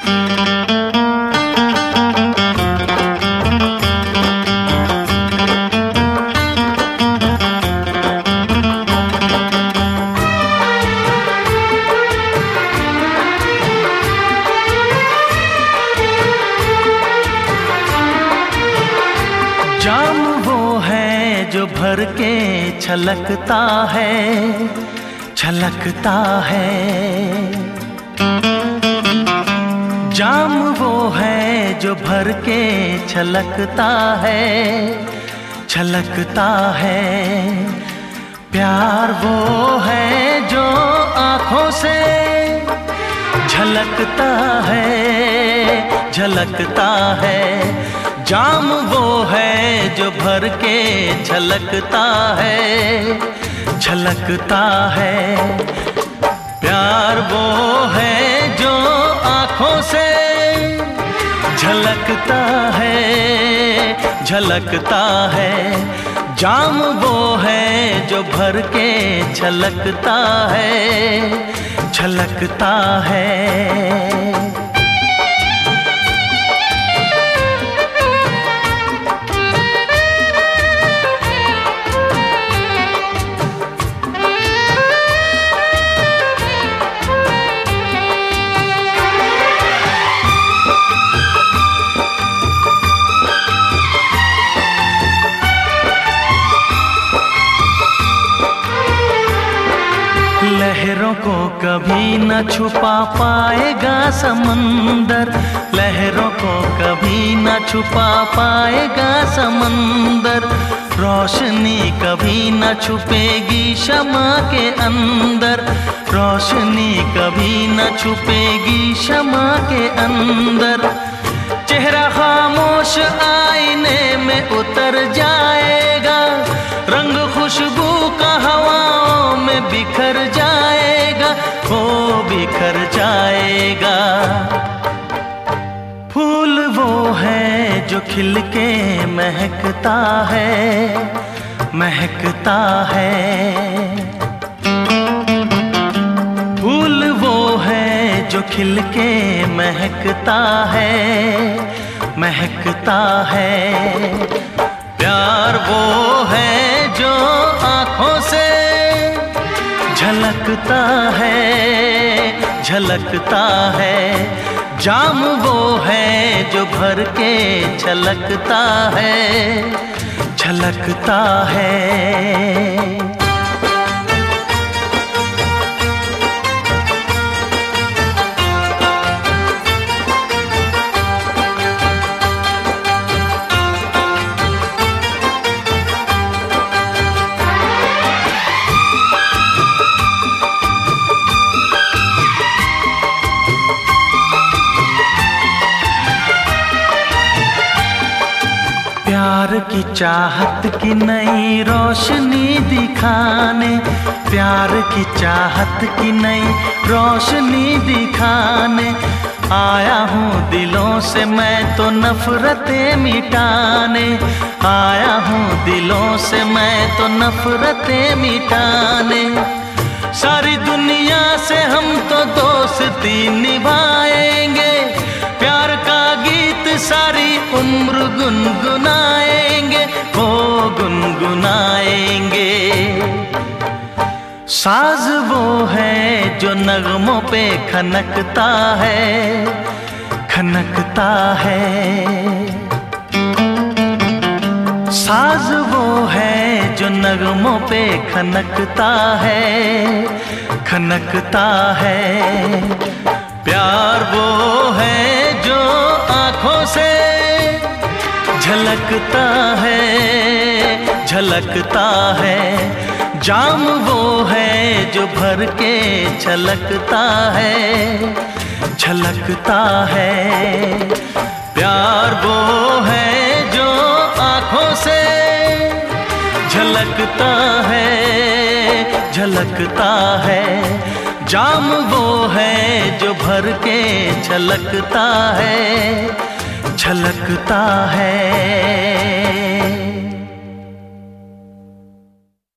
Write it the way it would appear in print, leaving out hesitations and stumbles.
जाम वो है जो भर के छलकता है, छलकता है। जाम वो है जो भर के छलकता है, छलकता है। प्यार वो है जो आँखों से झलकता है, झलकता है। जाम वो है जो भर के छलकता है, छलकता है। प्यार वो है जो आँखों से झलकता है, झलकता है। जाम वो है जो भर के छलकता है, छलकता है। लहरों को कभी न छुपा पाएगा समंदर, लहरों को कभी न छुपा पाएगा समंदर। रोशनी कभी न छुपेगी शमा के अंदर, रोशनी कभी न छुपेगी शमा के अंदर। चेहरा खामोश आईने में उतर जाएगा, रंग खुशबू का हवाओं में बिखर जाएगा, वो बिखर जाएगा। फूल वो है जो खिल के महकता है, महकता है। फूल वो है जो खिल के महकता है, महकता है। प्यार वो है जो आँखों से झलकता है, झलकता है। जाम वो है जो भर के छलकता है, छलकता है। प्यार की चाहत की नई रोशनी दिखाने, प्यार की चाहत की नई रोशनी दिखाने आया हूँ दिलों से मैं तो नफरतें मिटाने। आया हूँ दिलों से मैं तो नफरतें मिटाने। सारी दुनिया से हम तो दोस्ती निभाएंगे, प्यार का गीत सारी उम्र गुनगुनाएंगे, वो गुनगुनाएंगे। साज वो है जो नगमों पे खनकता है, खनकता है। साज वो है जो नगमों पे खनकता है, खनकता है। प्यार वो है जो आँखों से झलकता है, झलकता है। जाम वो है जो भर के छलकता है, छलकता है। प्यार वो है जो आँखों से झलकता है, झलकता है। जाम वो है जो भर के छलकता है, छलकता है।